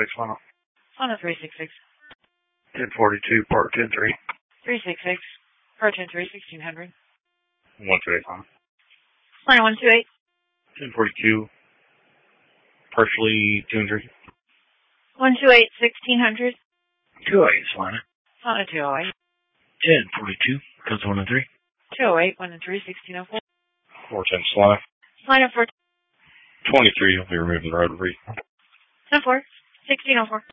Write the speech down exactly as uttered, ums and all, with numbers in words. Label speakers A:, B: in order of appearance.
A: six, final.
B: Final three six six.
A: ten forty-two, part ten three.
B: three six six. Part ten three, sixteen hundred.
A: one two eight, final.
B: Final one two eight.
A: ten forty-two, partially two and three.
B: one two eight, sixteen hundred.
A: two oh eight, final.
B: Final two oh eight.
A: ten forty-two, comes one and three.
B: two oh eight, one and three, sixteen oh four.
A: four ten, slide.
B: Slide up for
A: twenty-three, you'll be removing the road free.
B: ten four, sixteen oh four.